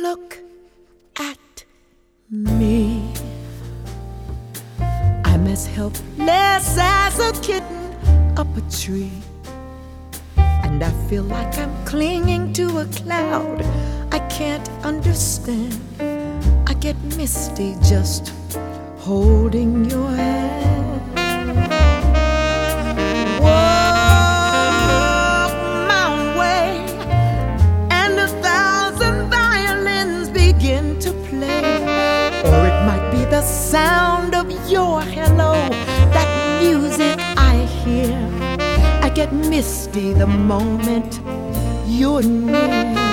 look at me. I'm as helpless as a kitten up a tree, and I feel like I'm clinging to a cloud I can't understand. I get misty just holding your hand. Walk my way, and 1,000 violins begin to play. Or it might be the sound of your hello, that music I hear. I get misty the moment you're near.